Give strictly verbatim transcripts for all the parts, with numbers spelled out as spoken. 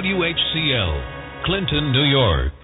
W H C L, Clinton, New York.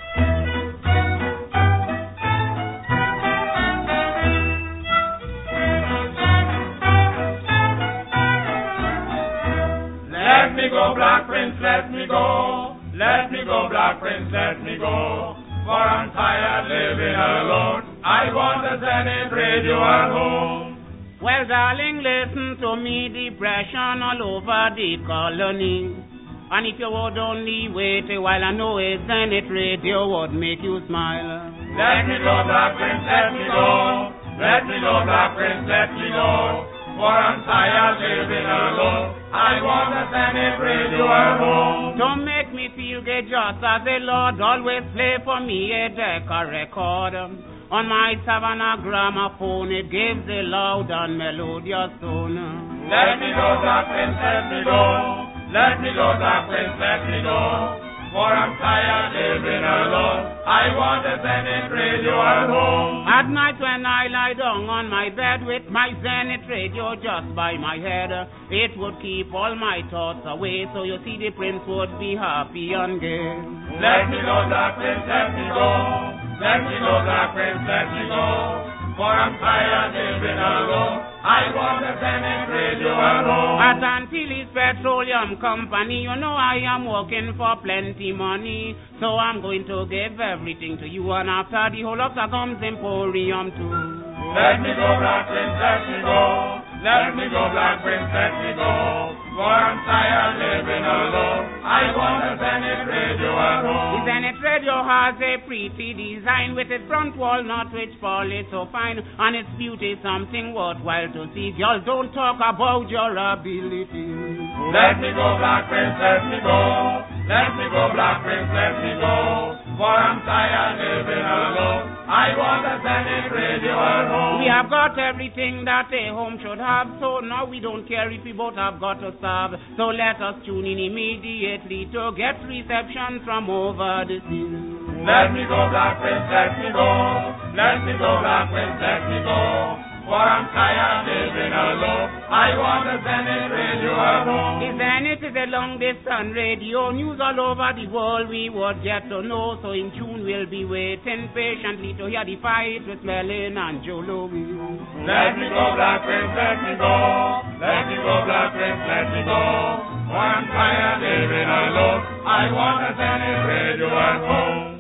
Let me go, Black Prince, let me go. Let me go, Black Prince, let me go. For I'm tired living alone. I want a Zenith radio at home. Well, darling, listen to me, depression all over the colony. And if you would only wait a while, I know a Zenith radio would make you smile. Let me go, Black Prince, let me go. Let me go, Black Prince, let me go. For I'm tired living alone. I want a Zenith radio at home. Don't make me feel gay just as the Lord always play for me a Decca record. On my Savannah gramophone, it gives a loud and melodious tone. Let me go, Black Prince, let me go. Let me go, Black Prince, let me go. For I'm tired living alone. I want a Zenith radio at home. At night when I lie down on my bed with my Zenith radio just by my head, it would keep all my thoughts away. So you see the Prince would be happy and gay. Let me go, Black Prince, let me go. Let me go, Black Prince, let me go. For I'm tired living alone. I want a Zenith radio at home. At Antilles Petroleum Company, you know I am working for plenty money. So I'm going to give everything to you. And after the whole Octa comes Emporium too. Let me go, Black Prince, let me go. Let me go, Black Prince, let me go. For I'm tired living alone. I want a Zenith radio at home. The Zenith radio has a pretty design with its front walnut which polish so fine, and its beauty something worthwhile to see. Y'all don't talk about your ability. Let me go, Black Prince, let me go. Let me go, Black Prince, let me go. For I'm tired living alone. I want a Zenith radio at home. We have got everything that a home should have, so now we don't care if we both have got to serve. So let us tune in immediately to get reception from over the sea. Let me go, Black Prince, let me go. Let me go, Black Prince, let me go. For I'm tired living alone. I want a Zenith radio at home. The Zenith is a long distance radio. News all over the world we would get to know. So in June we'll be waiting patiently to hear the fight with Merlin and Joe Louis. Let me go, Black Prince, let me go. Let me go, Black Prince, let me go. For I'm tired living alone. I want a Zenith radio at home.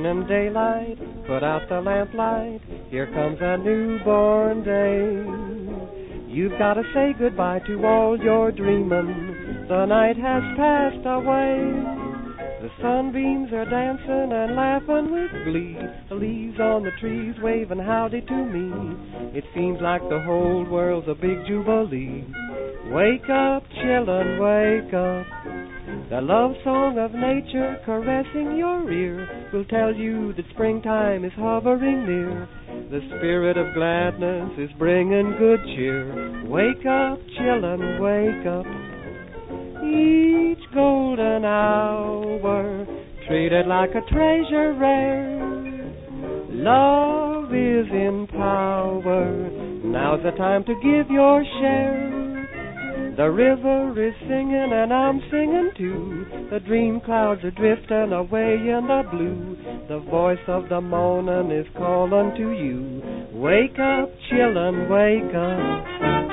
morning daylight, put out the lamplight, here comes a newborn day. You've got to say goodbye to all your dreamin', the night has passed away. The sunbeams are dancing and laughing with glee, the leaves on the trees waving howdy to me. It seems like the whole world's a big jubilee. Wake up, children, wake up. The love song of nature caressing your ear will tell you that springtime is hovering near. The spirit of gladness is bringing good cheer. Wake up, children, wake up. Each golden hour treated like a treasure rare. Love is in power. Now's the time to give your share. The river is singing and I'm singing too. The dream clouds are drifting away in the blue. The voice of the morning is calling to you. Wake up, children, wake up.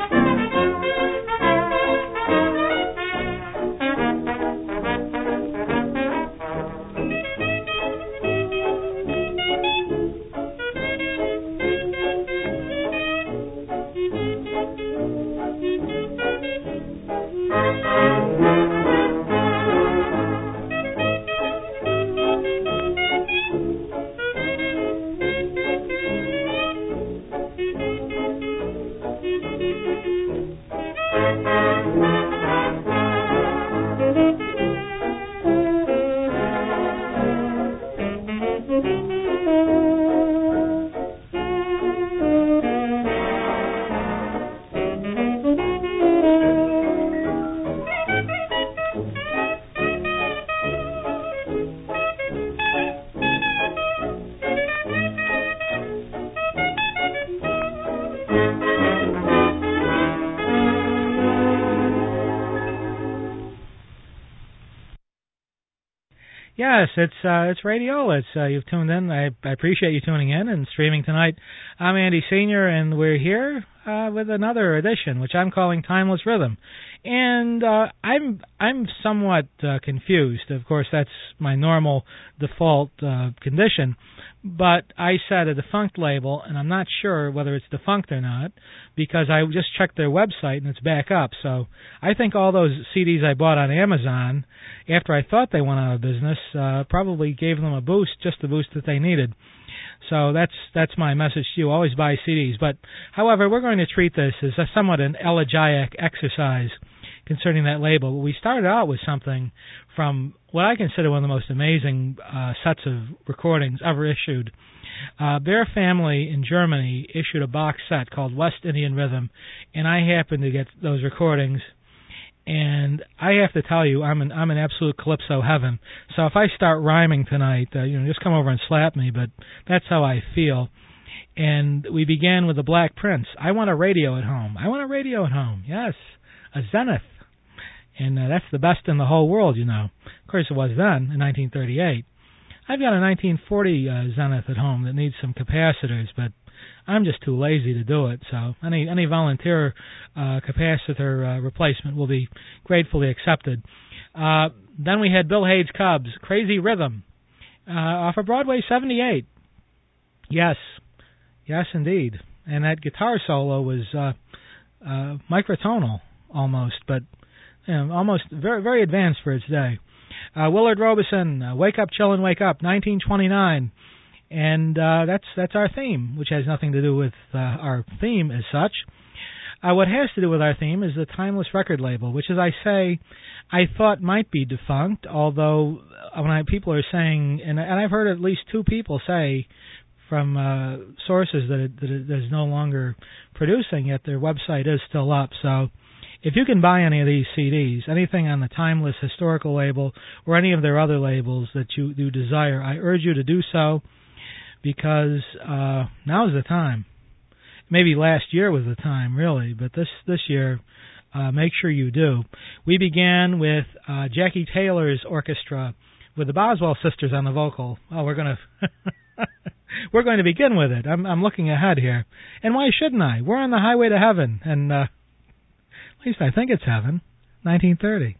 Yes, it's uh, it's Radio. It's uh, you've tuned in. I, I appreciate you tuning in and streaming tonight. I'm Andy Senior, and we're here uh, with another edition, which I'm calling Timeless Rhythm. And uh, I'm I'm somewhat uh, confused. Of course, that's my normal default uh, condition. But I said a defunct label, and I'm not sure whether it's defunct or not, because I just checked their website and it's back up. So I think all those C Ds I bought on Amazon, after I thought they went out of business, uh, probably gave them a boost, just the boost that they needed. So that's that's my message to you. Always buy C Ds. But, however, we're going to treat this as a somewhat an elegiac exercise concerning that label. We started out with something from what I consider one of the most amazing uh, sets of recordings ever issued. Uh, Bear Family in Germany issued a box set called West Indian Rhythm, and I happened to get those recordings. And I have to tell you, I'm in I'm in absolute calypso heaven. So if I start rhyming tonight, uh, you know, just come over and slap me. But that's how I feel. And we began with the Black Prince. I want a radio at home. I want a radio at home. Yes, a Zenith. And uh, that's the best in the whole world, you know. Of course, it was then, in nineteen thirty-eight. I've got a nineteen forty uh, Zenith at home that needs some capacitors, but I'm just too lazy to do it. So any any volunteer uh, capacitor uh, replacement will be gratefully accepted. Uh, then we had Bill Hayes Cubs, Crazy Rhythm, uh, off of Broadway seventy-eight. Yes, yes indeed. And that guitar solo was uh, uh, microtonal almost, but you know, almost very very advanced for its day. Uh, Willard Robeson, uh, Wake Up, Chillin', Wake Up, nineteen twenty-nine. And uh, that's that's our theme, which has nothing to do with uh, our theme as such. Uh, what has to do with our theme is the Timeless record label, which, as I say, I thought might be defunct, although when I, people are saying, and, and I've heard at least two people say from uh, sources that it, that it is no longer producing, yet their website is still up. So if you can buy any of these C Ds, anything on the Timeless historical label or any of their other labels that you, you desire, I urge you to do so, because uh, now's the time. Maybe last year was the time, really, but this this year, uh, make sure you do. We began with uh, Jackie Taylor's orchestra with the Boswell sisters on the vocal. Oh, we're gonna we're going to begin with it. I'm I'm looking ahead here, and why shouldn't I? We're on the highway to heaven, and uh, at least I think it's heaven. nineteen thirty.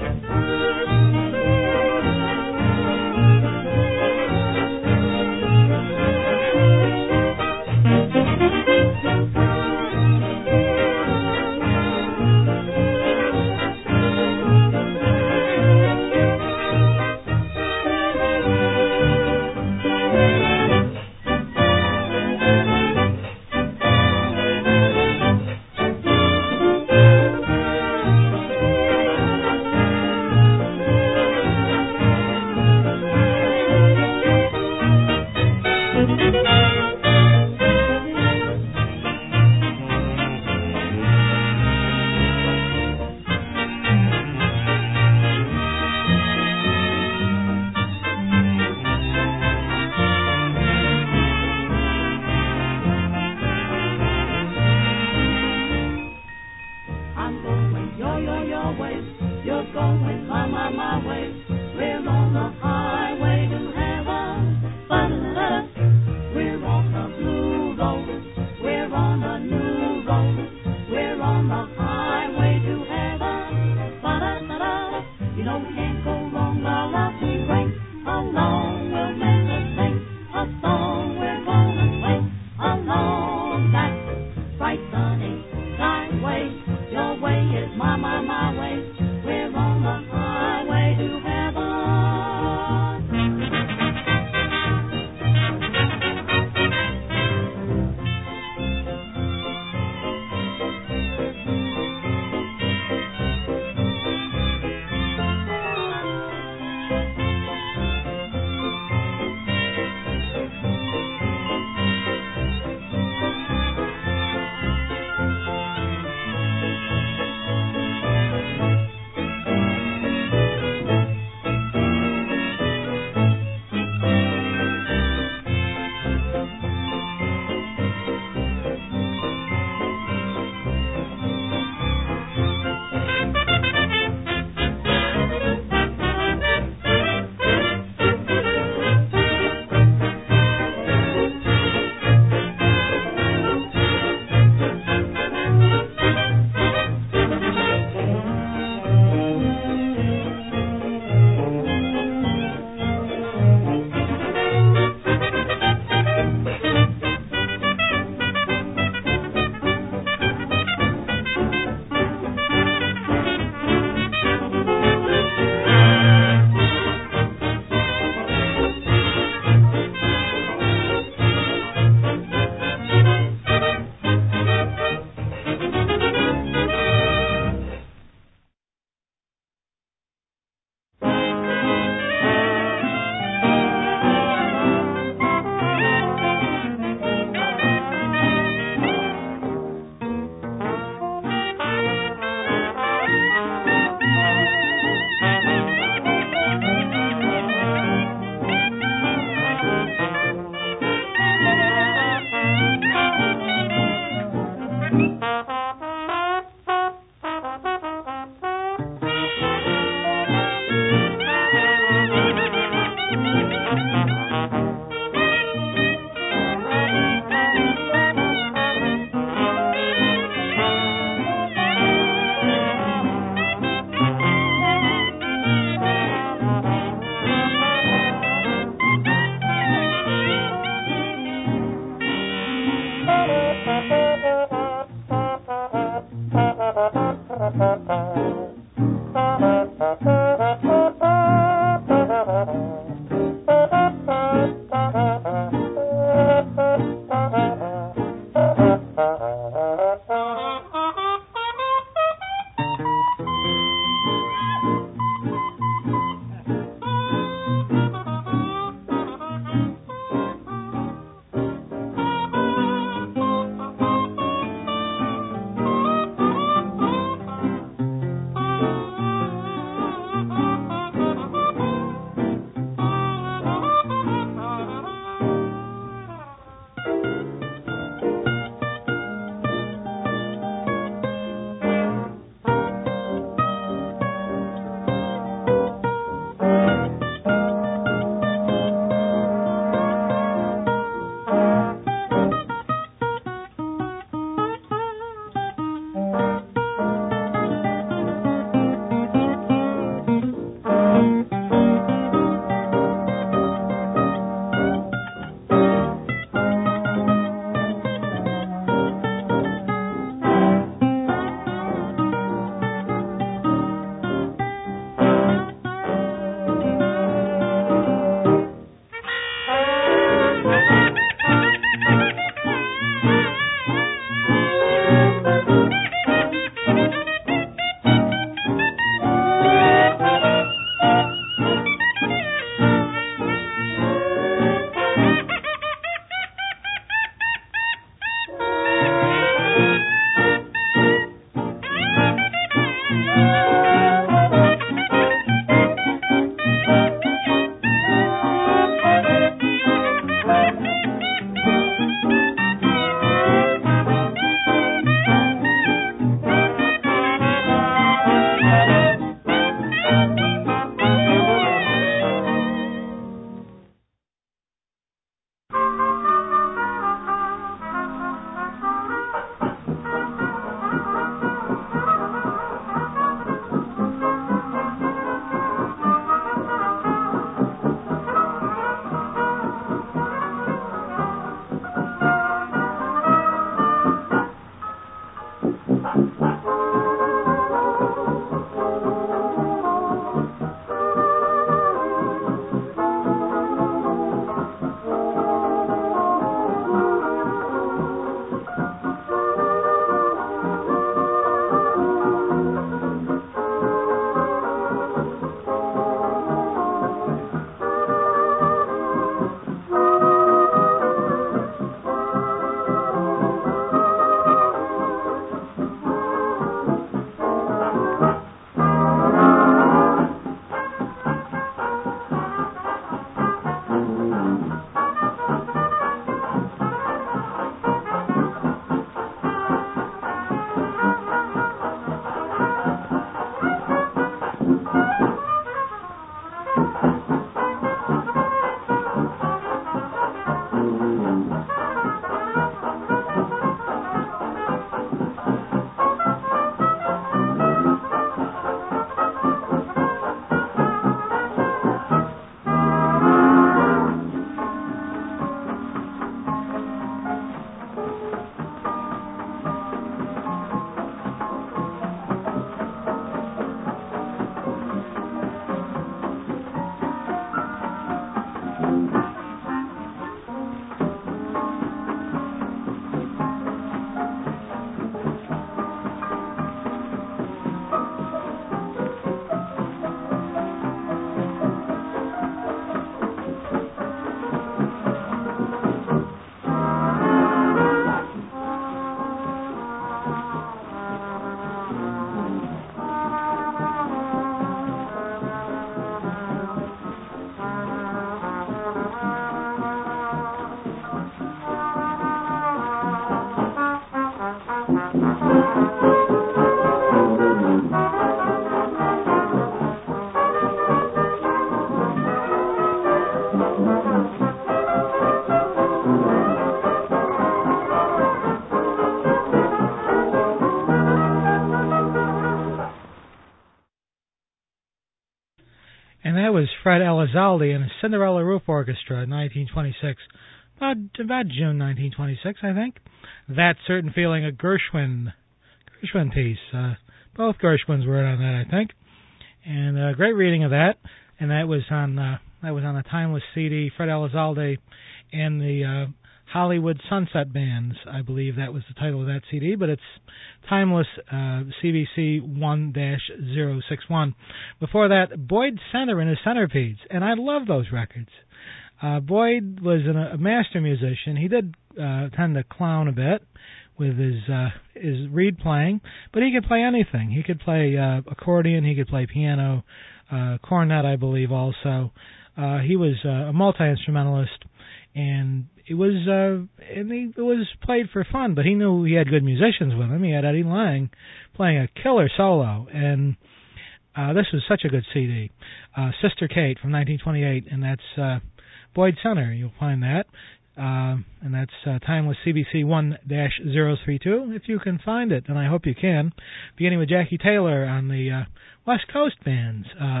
And that was Fred Elizalde and his Cinderella Roof Orchestra in nineteen twenty-six, about, about June nineteen twenty-six, I think. That Certain Feeling, a Gershwin, Gershwin piece. Uh, both Gershwins were on that, I think. And a great reading of that. And that was on uh, that was on a Timeless C D, Fred Elizalde and the uh, Hollywood Sunset Bands, I believe that was the title of that C D, but it's Timeless uh, C B C one dash zero six one. Before that, Boyd Center and his Centerpedes, and I love those records. Uh, Boyd was an, a master musician. He did uh, tend to clown a bit with his uh, his reed playing, but he could play anything. He could play uh, accordion, he could play piano, uh, cornet, I believe, also. Uh, he was uh, a multi-instrumentalist, and it was uh, and he, it was played for fun, but he knew he had good musicians with him. He had Eddie Lang playing a killer solo, and uh, this was such a good C D. Uh, Sister Kate from nineteen twenty-eight, and that's uh, Boyd Center. You'll find that. Uh, and that's uh, Timeless C B C one dash zero three two, if you can find it, and I hope you can. Beginning with Jackie Taylor on the uh, West Coast Bands uh,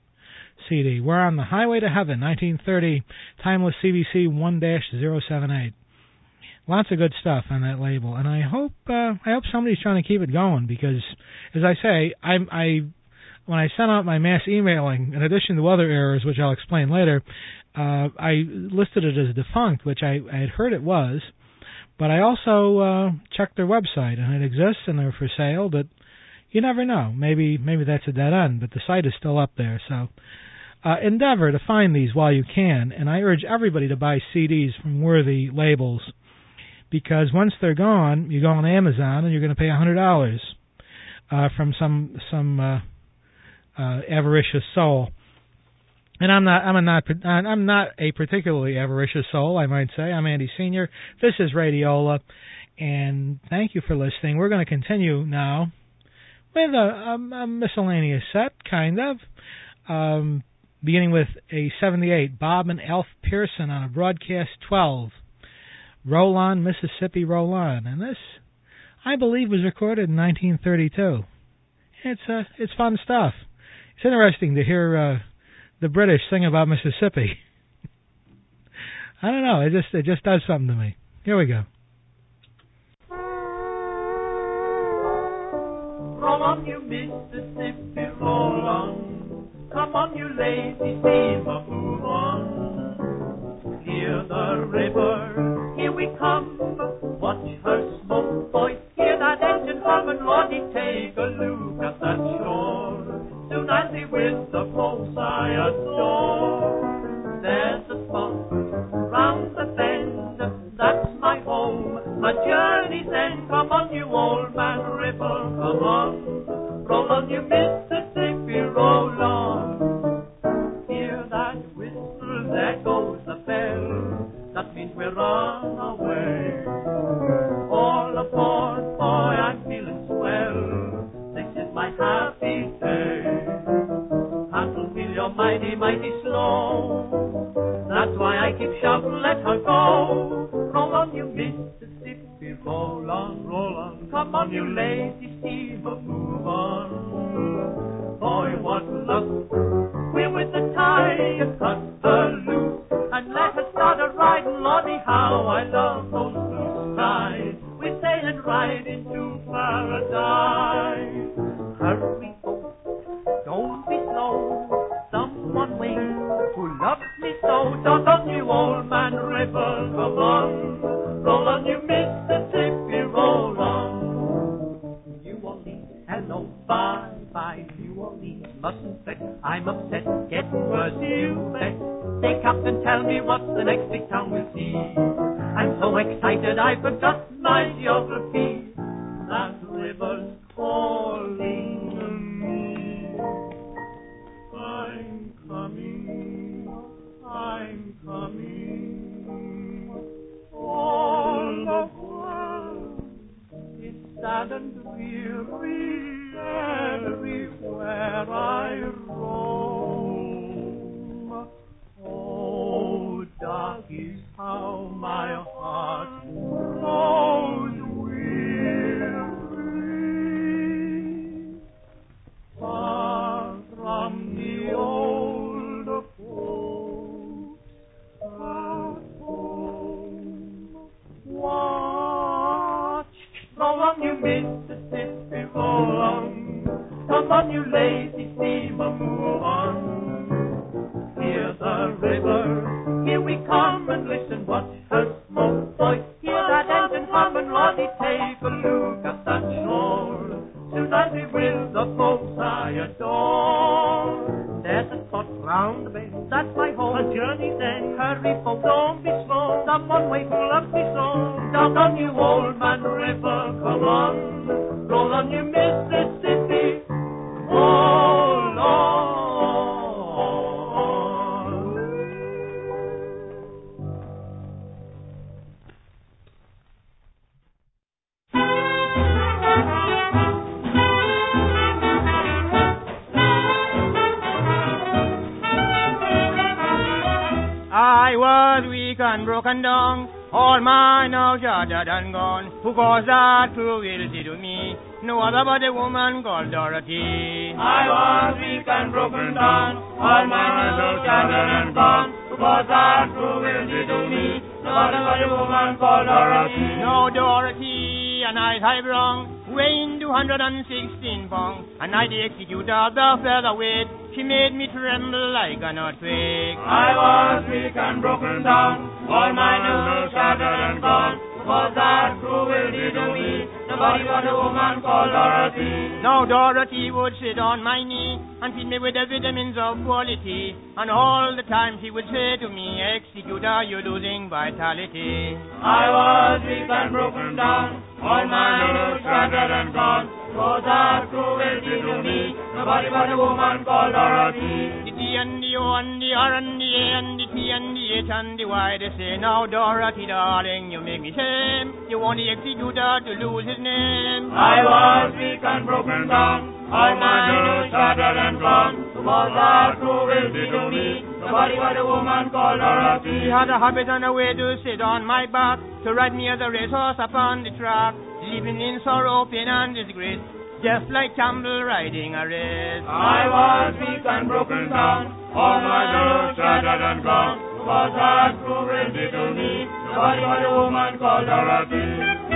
C D. We're on the Highway to Heaven, nineteen thirty, Timeless C B C one dash zero seven eight. Lots of good stuff on that label, and I hope uh, I hope somebody's trying to keep it going, because, as I say, I, I when I sent out my mass emailing, in addition to other errors, which I'll explain later, uh, I listed it as defunct, which I, I had heard it was, but I also uh, checked their website, and it exists, and they're for sale, but you never know. Maybe maybe that's a dead end, but the site is still up there, so uh, endeavor to find these while you can, and I urge everybody to buy C Ds from worthy labels, because once they're gone, you go on Amazon, and you're going to pay one hundred dollars uh, from some some uh, uh, avaricious soul. And I'm not I'm a not I'm not a particularly avaricious soul, I might say. I'm Andy Senior. This is Radiola, and thank you for listening. We're going to continue now with a, a, a miscellaneous set, kind of, um, beginning with a seventy-eight, Bob and Alf Pearson on a Broadcast twelve, Roll On, Mississippi, Roll On. And this, I believe, was recorded in nineteen thirty-two. It's uh, it's fun stuff. It's interesting to hear uh, the British sing about Mississippi. I don't know, it just it just does something to me. Here we go. Roll on, you Mississippi, roll on. Come on, you lazy steamer, move on. Hear the river, here we come. Watch her smoke, boys. Hear that engine hum, and Lordy, take a look at that shore. Soon I'll be with the folks I adore. There's a spot round the bend, that's my home, my journey's end. Come on, you old man river, come on. Roll on, you Mississippi, roll on. Hear that whistle, there goes the bell. That means we're on our way. All aboard, boy, I'm feeling swell. This is my happy day. Handle wheel your mighty, mighty mighty slow. That's why I keep shouting, let her go. Roll on, you Mississippi, roll on, roll on. Come on, you lazy steamer, move on. Boy, what luck. We're with the tide, cut her loose, and let her start a riding. Lordy, how I love those blue skies. We're sailing right into paradise. Hurry, don't be slow. Someone waits who loves me so. Down on you, old man river, come on. Roll on, you Mississippi, roll on. New Orleans, hello, bye bye. New Orleans, mustn't fret. I'm upset, getting worse, you bet. Say, Captain, tell me what's the next big town we'll see. I'm so excited I forgot my geography. That river's calling me. I'm coming, I'm coming. All the world is sad and weary everywhere I roam. Oh, dark is how my heart grows weary. Far from the old folks at home. Watch, roll on, you Mississippi, roll on. Come on, you lazy steamer, move on. Hear the river, here we come, and listen, watch her smoke. Boy, hear that engine hum, and Lordy, take a look at that shore. Soon I'll be with the folks I adore. There's a spot round the bend, that's my home. A journey's end, hurry, folks, don't be slow. Someone wait who loves me so. Down on you, old man river, come on. Roll on, you Mississippi, roll on. I was weak and broken down, all mine now shattered and gone. Who caused that cruelty to me? No other but a woman called Dorothy. I was weak and broken down, all mine now shattered and gone. Who caused that cruelty to me? No other but a woman called Dorothy. No Dorothy, a night high brown, weighing two hundred and sixteen pounds, and I the executor the featherweight. She made me tremble like an earthquake. I was weak and broken down, all my nerves shattered and gone. Was that cruelty to me? Nobody but a woman called Dorothy. Now Dorothy would sit on my knee and feed me with the vitamins of quality, and all the time she would say to me, Executor, you're losing vitality. I was weak and broken down, all my nerves shattered and gone. Was that cruelty to me? Nobody but a woman called Dorothy. The D and the O and the R and the A and the T and the H and the Y, they say, now Dorothy, darling, you make me shame. You want the executor to lose his name. I was weak and broken down, all my nerves shattered and gone. Was that cruelty to me? Nobody but a woman called Dorothy. She had a habit and a way to sit on my back, to ride me as a racehorse upon the track, living in sorrow, pain and disgrace, just like Campbell riding a race. I was weak and broken down, all my nerves shattered and gone. Was that cruelty to me? Nobody but a woman called Dorothy.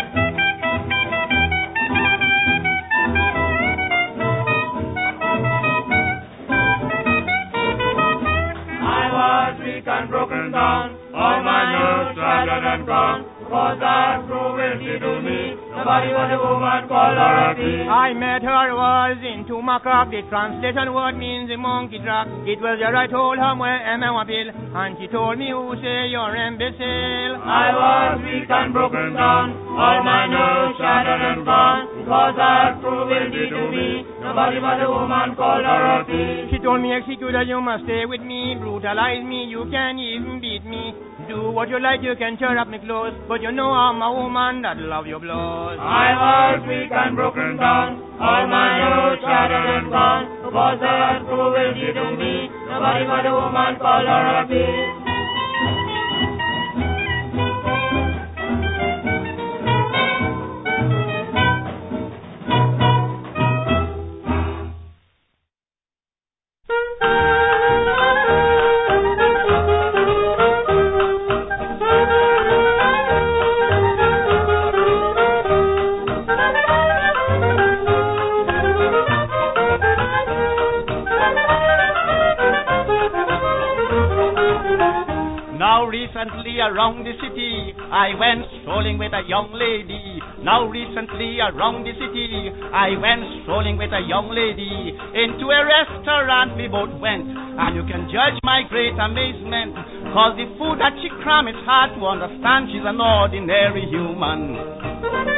I was weak and broken down, all my nerves shattered and gone. Was that cruelty to me? Nobody but a woman called Dorothy. I met her, was in Tumacock. The translation word means a monkey track. It was there I told her where Emma Wabil, and she told me who say you're imbecile. I was weak and broken down, all my nerves shattered and gone. Was that cruelty to me? Nobody but a woman called Dorothy. She told me, Executor, you must stay with me, brutalize me, you can even beat me. Do what you like, you can tear up me clothes, but you know I'm a woman that love your blows. I was weak and broken down, all my nerves shattered and gone. Was that cruelty to me? nobody but a woman called Dorothy. Recently around the city, I went strolling with a young lady. Now recently around the city, I went strolling with a young lady. Into a restaurant we both went, and you can judge my great amazement, cause the food that she crammed, it's hard to understand. She's an ordinary human.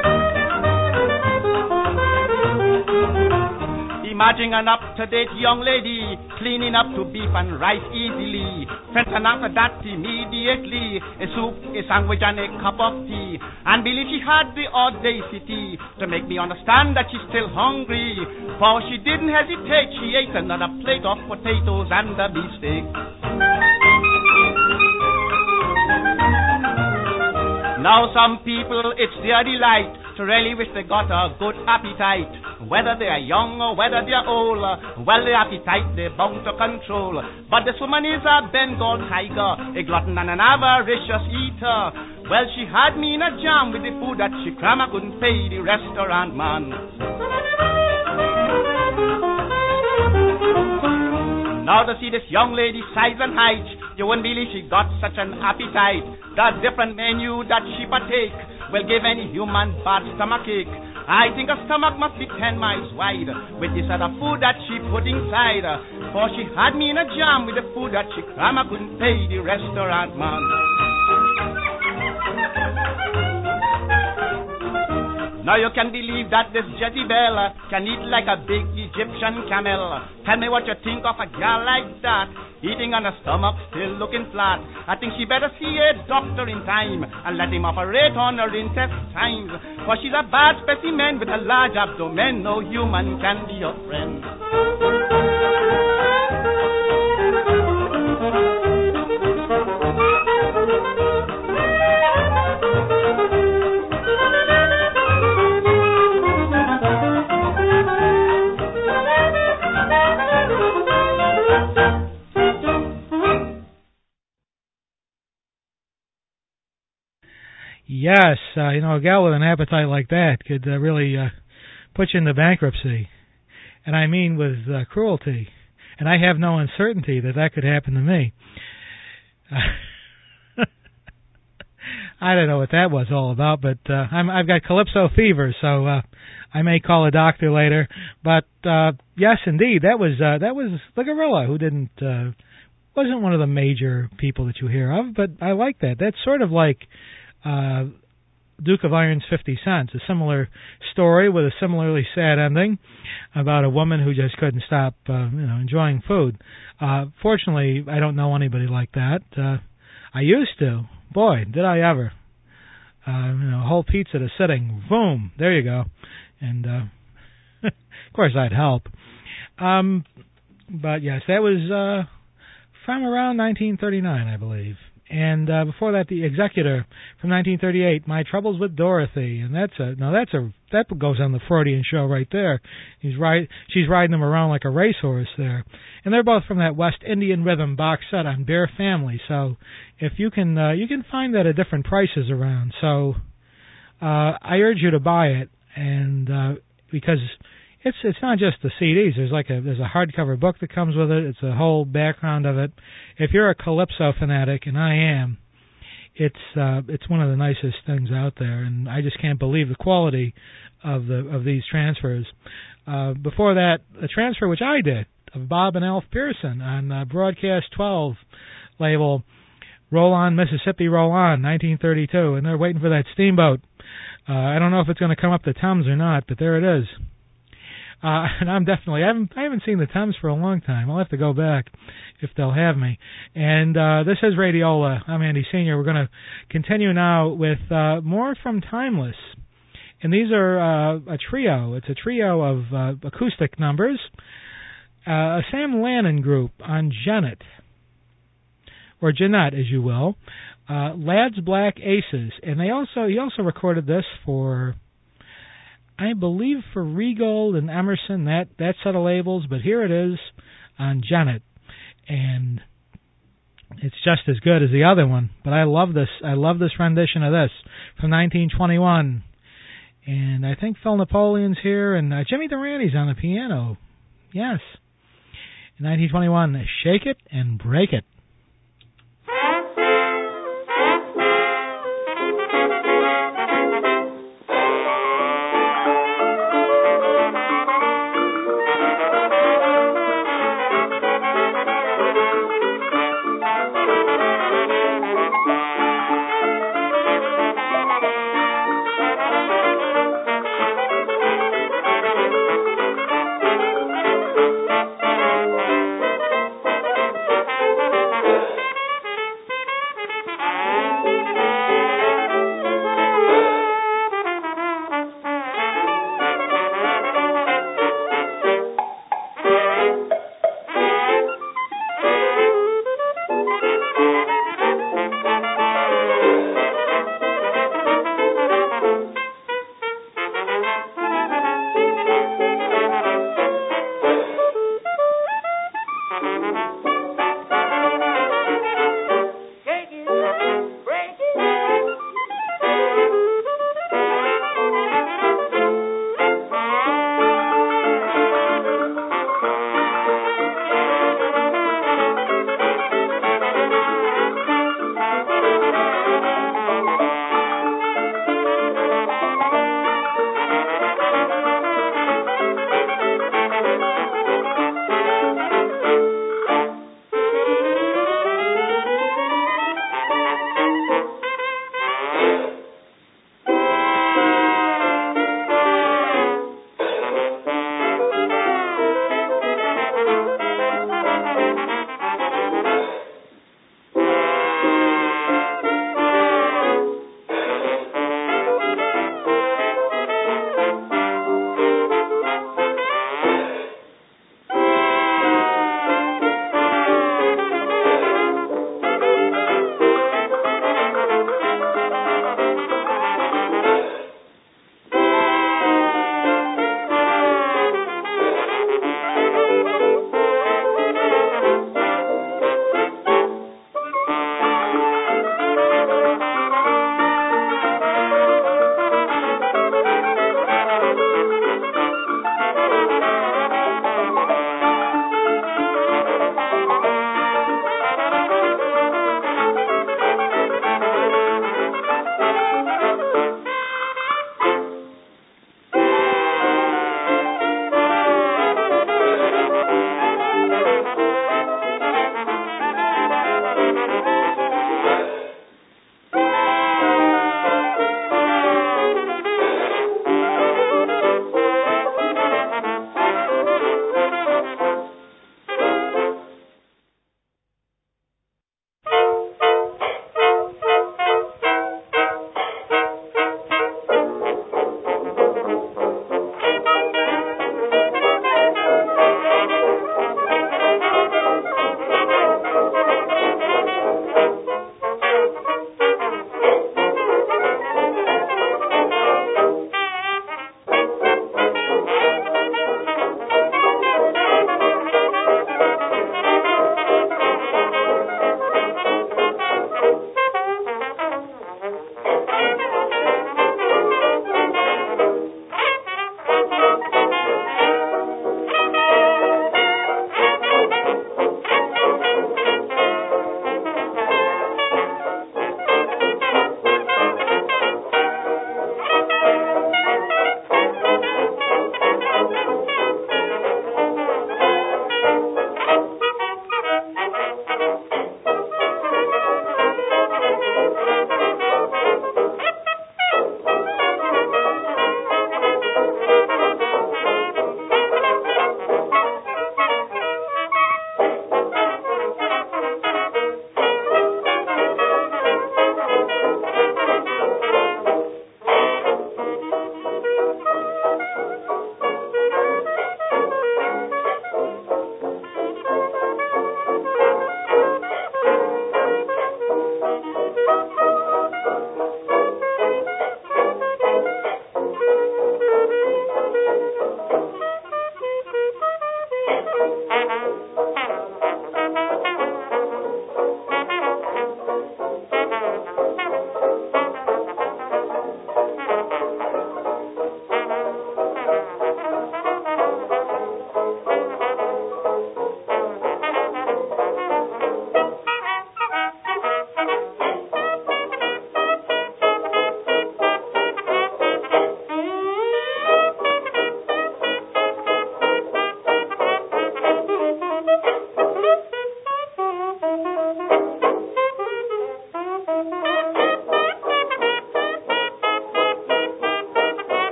Imagine an up-to-date young lady cleaning up to beef and rice easily. Sent an after that immediately, a soup, a sandwich and a cup of tea. And believe she had the audacity to make me understand that she's still hungry. For she didn't hesitate, she ate another plate of potatoes and a beefsteak. Now some people, it's their delight to really wish they got a good appetite. Whether they are young or whether they are old, well, the appetite they're bound to control. But this woman is a Bengal tiger, a glutton and an avaricious eater. Well, she had me in a jam with the food that she crammed. I couldn't pay the restaurant man. Now to see this young lady's size and height, you wouldn't believe she got such an appetite. The different menu that she partake will give any human bad stomachache. I think her stomach must be ten miles wide with this other food that she put inside. For she had me in a jam with the food that she crammed. I couldn't pay the restaurant man. Now you can believe that this Jezebel can eat like a big Egyptian camel. Tell me what you think of a girl like that, eating on her stomach, still looking flat. I think she better see a doctor in time and let him operate on her intestines. For she's a bad specimen with a large abdomen. No human can be her friend. Yes, uh, you know, a gal with an appetite like that could uh, really uh, put you into bankruptcy. And I mean with uh, cruelty. And I have no uncertainty that that could happen to me. Uh, I don't know what that was all about, but uh, I'm, I've got calypso fever, so uh, I may call a doctor later. But uh, yes, indeed, that was uh, that was the gorilla who didn't uh, wasn't one of the major people that you hear of. But I like that. That's sort of like Uh, Duke of Iron's fifty cents, a similar story with a similarly sad ending about a woman who just couldn't stop, uh, you know, enjoying food. Uh, fortunately, I don't know anybody like that. Uh, I used to. Boy, did I ever. Uh, you know, a whole pizza to sitting. Boom, there you go. And, uh, of course, I'd help. Um, but, yes, that was uh, from around nineteen thirty-nine, I believe. And uh, before that, The Executor from nineteen thirty-eight, My Troubles with Dorothy, and that's a now that's a that goes on the Freudian show right there. He's right, she's riding him around like a racehorse there, and they're both from that West Indian Rhythm box set on Bear Family. So if you can uh, you can find that at different prices around. So uh, I urge you to buy it, and uh, because it's it's not just the C Ds. There's like a there's a hardcover book that comes with it. It's a whole background of it. If you're a calypso fanatic, and I am, it's uh, it's one of the nicest things out there, and I just can't believe the quality of the of these transfers. Uh, before that, a transfer which I did of Bob and Alf Pearson on uh, Broadcast twelve label, Roll On Mississippi, Roll On, nineteen thirty-two, and they're waiting for that steamboat. Uh, I don't know if it's going to come up the Thames or not, but there it is. Uh, and I'm definitely, I haven't, I haven't seen the Thames for a long time. I'll have to go back if they'll have me. And uh, this is Radiola. I'm Andy Senior. We're going to continue now with uh, more from Timeless. And these are uh, a trio. It's a trio of uh, acoustic numbers. uh, a Sam Lannon group on Janet, or Jeanette, as you will, uh, Lads Black Aces, and they also he also recorded this for, I believe, for Regal and Emerson, that that set of labels. But here it is on Janet, and it's just as good as the other one. But I love this. I love this rendition of this from nineteen twenty-one. And I think Phil Napoleon's here, and uh, Jimmy Durante's on the piano. Yes. In nineteen twenty-one, Shake It and Break It.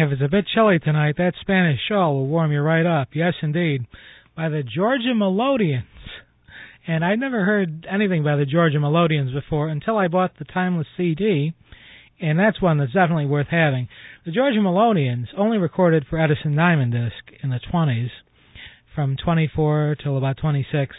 if it's a bit chilly tonight, that Spanish shawl will warm you right up. Yes, indeed. By the Georgia Melodians. And I'd never heard anything by the Georgia Melodians before until I bought the Timeless C D, and that's one that's definitely worth having. The Georgia Melodians only recorded for Edison Diamond Disc in the twenties, from twenty-four till about twenty-six,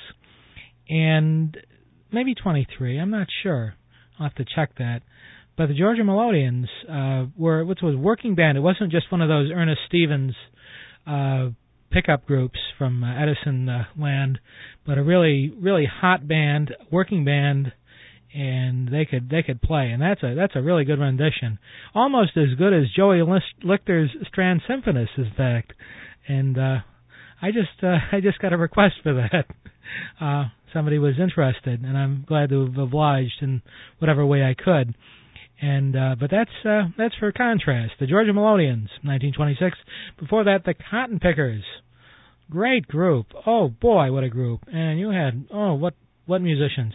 and maybe twenty-three, I'm not sure. I'll have to check that. But the Georgia Melodians uh, were, which was working band. It wasn't just one of those Ernest Stevens uh, pickup groups from uh, Edison uh, land, but a really, really hot band, working band, and they could they could play. And that's a that's a really good rendition, almost as good as Joey Lichter's Strand Symphonist, in fact. And uh, I just uh, I just got a request for that. Uh, somebody was interested, and I'm glad to have obliged in whatever way I could. And uh, but that's uh, that's for contrast. The Georgia Melodians, nineteen twenty-six. Before that, the Cotton Pickers, great group. Oh boy, what a group! And you had oh what what musicians.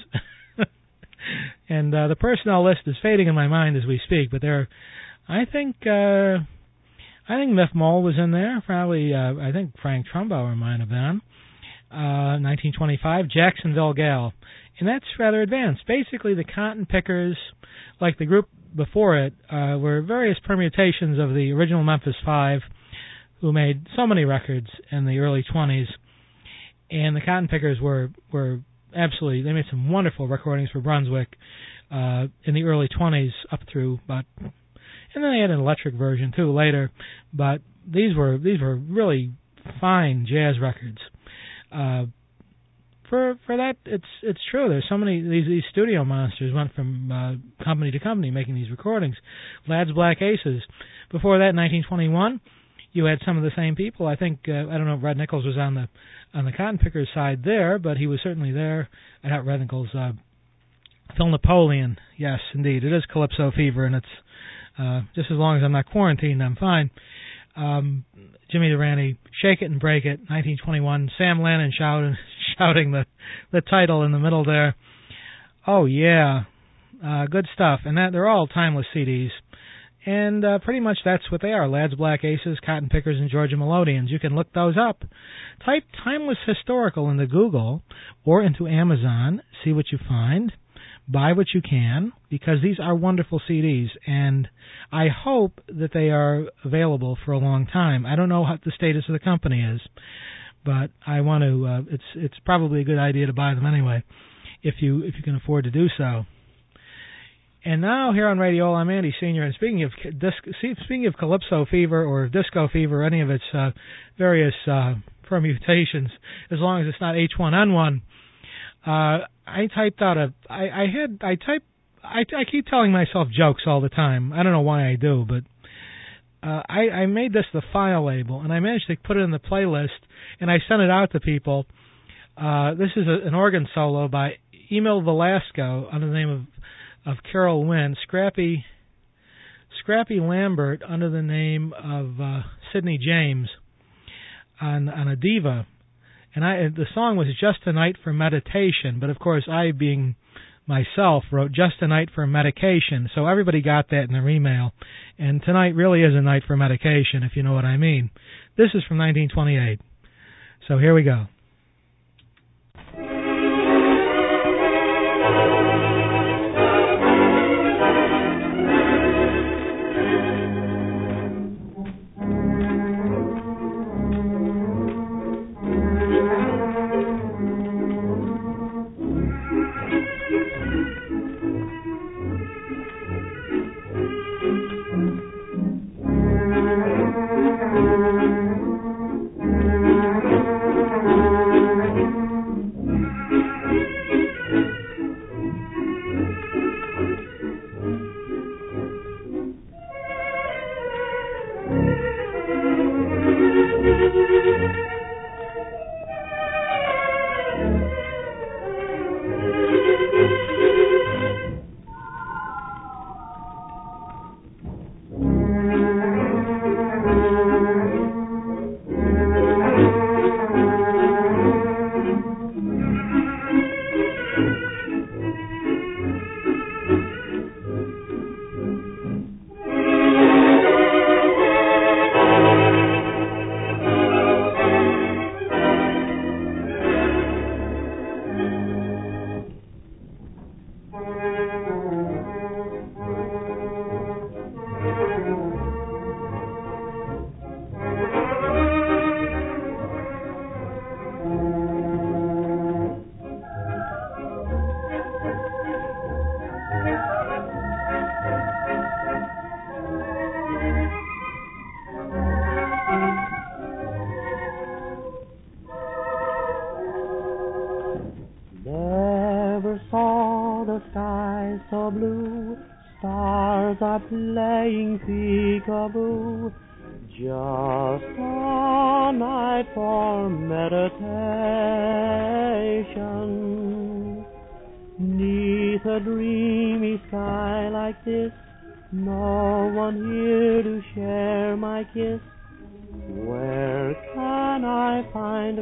And uh, the personnel list is fading in my mind as we speak. But there, I think uh, I think Miff Mole was in there. Probably uh, I think Frank Trumbauer might have been. Uh, nineteen twenty-five, Jacksonville Gal. And that's rather advanced. Basically, the Cotton Pickers, like the group before it, uh, were various permutations of the original Memphis Five, who made so many records in the early twenties. And the Cotton Pickers were, were absolutely, they made some wonderful recordings for Brunswick uh, in the early twenties up through about, and then they had an electric version too later. But these were these were really fine jazz records. Uh, For for that, it's it's true. There's so many these these studio monsters went from uh, company to company making these recordings. Lads Black Aces. Before that, nineteen twenty-one, you had some of the same people. I think uh, I don't know if Red Nichols was on the on the Cotton Pickers side there, but he was certainly there. I not Red Nichols. Uh, Phil Napoleon. Yes, indeed, it is Calypso Fever, and it's uh, just as long as I'm not quarantined, I'm fine. Um, Jimmy Durante, Shake It and Break It, nineteen twenty-one. Sam Lannon shouting, shouting the, the title in the middle there. Oh, yeah. Uh, good stuff. And that they're all timeless C Ds. And uh, pretty much that's what they are. Lads Black Aces, Cotton Pickers, and Georgia Melodians. You can look those up. Type Timeless Historical into Google or into Amazon. See what you find. Buy what you can, because these are wonderful C Ds, and I hope that they are available for a long time. I don't know what the status of the company is, but I want to. Uh, it's it's probably a good idea to buy them anyway, if you if you can afford to do so. And now here on Radio, I'm Andy Senior, and speaking of disc, speaking of Calypso Fever or Disco Fever, any of its uh, various uh, permutations, as long as it's not H one N one. Uh, I typed out a, I, I had, I type, I, I keep telling myself jokes all the time. I don't know why I do, but uh, I, I made this the file label, and I managed to put it in the playlist, and I sent it out to people. Uh, this is a, an organ solo by Emil Velasco under the name of, of Carol Wynn, Scrappy, Scrappy Lambert under the name of uh, Sidney James on, on a diva. And I, the song was Just a Night for Meditation, but of course I, being myself, wrote Just a Night for Medication, so everybody got that in their email. And tonight really is a night for medication, if you know what I mean. This is from nineteen twenty-eight. So here we go. so blue, stars are playing peekaboo. Just a night for meditation. 'Neath a dreamy sky like this, no one here to share my kiss. Where can I find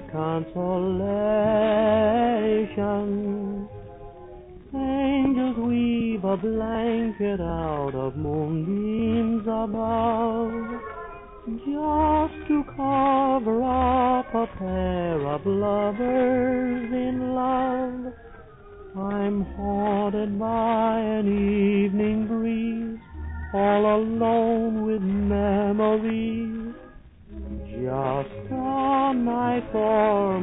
consolation? Angels weave a blanket out of moonbeams above, just to cover up a pair of lovers in love. I'm haunted by an evening breeze, all alone with memories. Just a night for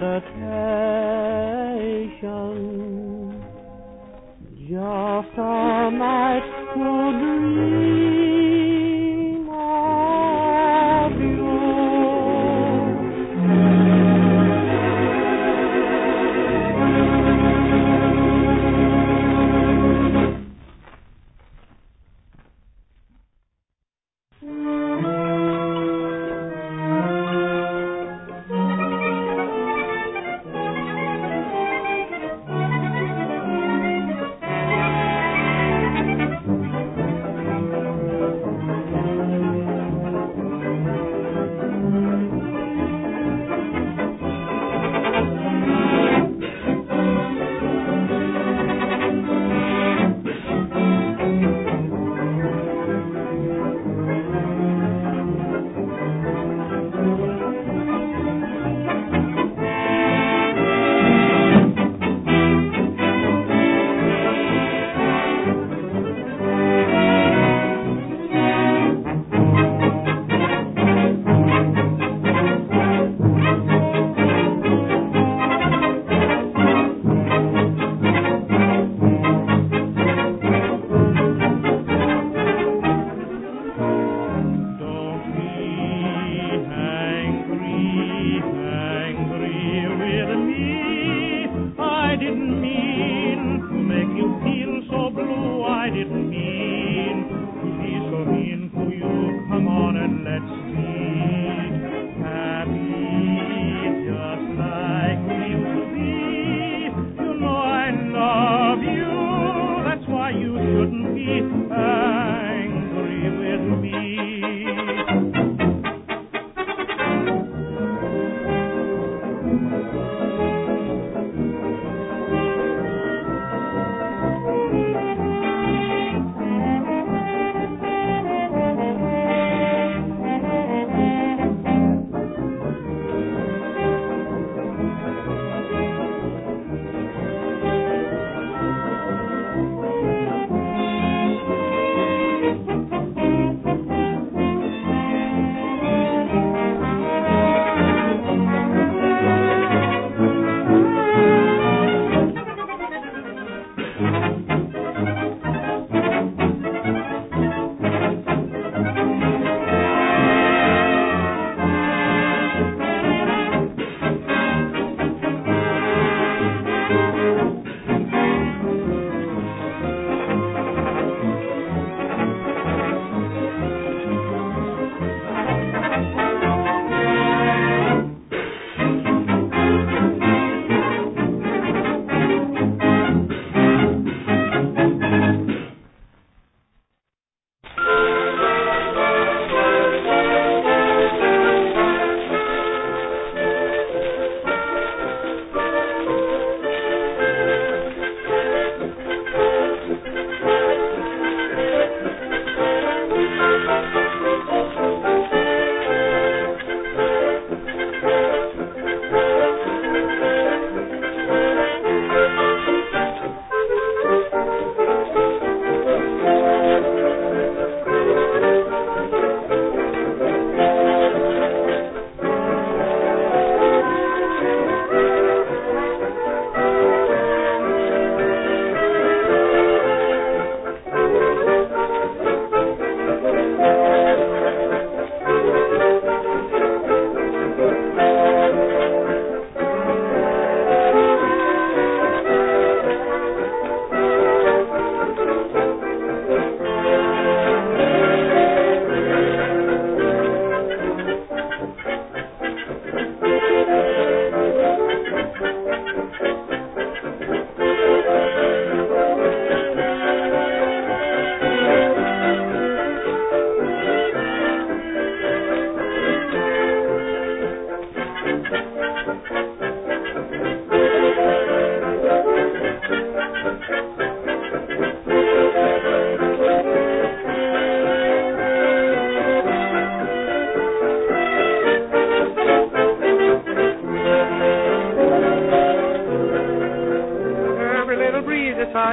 meditation. Just a night to dream of you.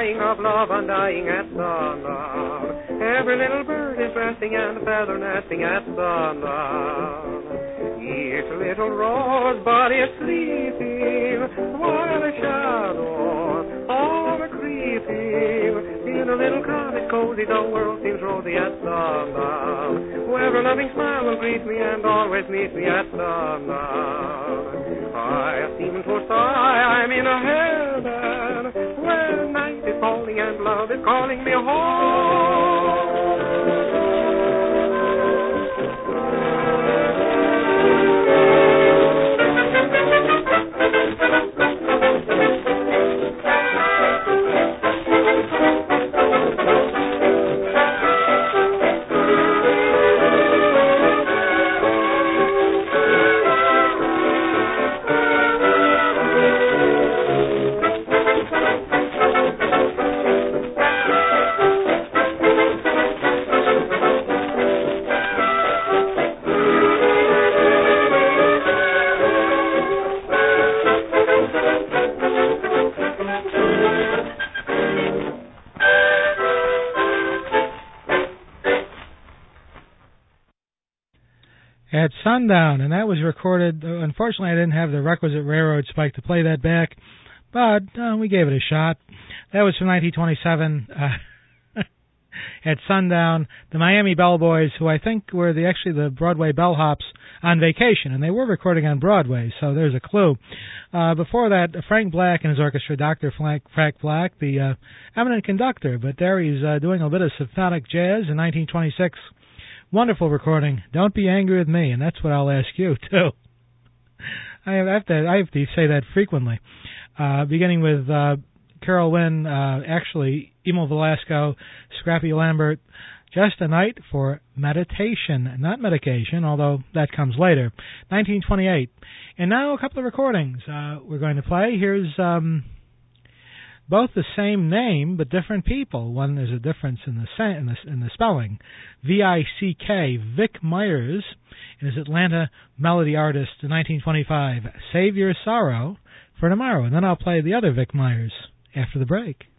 dying of love, undying at sundown. Every little bird is resting and feather nesting at sundown. Each little rosebud is sleeping while the shadows are creeping. In a little cottage cozy, the world seems rosy at sundown. Whoever loving smile will greet me and always meet me at sundown. I seem to sigh, I'm in a heaven where night is falling and love is calling me home. At sundown, and that was recorded. Unfortunately, I didn't have the requisite railroad spike to play that back, but uh, we gave it a shot. That was from nineteen twenty-seven. Uh, at sundown, the Miami Bellboys, who I think were the actually the Broadway bellhops on vacation, and they were recording on Broadway, so there's a clue. Uh, before that, Frank Black and his orchestra, Doctor Frank, Frank Black, the uh, eminent conductor, but there he's uh, doing a bit of symphonic jazz in nineteen twenty-six. Wonderful recording. Don't be angry with me, and that's what I'll ask you too. I have to I have to say that frequently. Uh, beginning with uh, Carol Wynn, uh, actually Emo Velasco, Scrappy Lambert, Just a Night for Meditation, not medication, although that comes later. nineteen twenty-eight, and now a couple of recordings uh, we're going to play. Here's um, both the same name but different people. One, there's a difference in the in the, in the spelling. V I C K, Vic Myers, and his Atlanta melody artist in nineteen twenty-five. Save Your Sorrow for Tomorrow. And then I'll play the other Vic Myers after the break.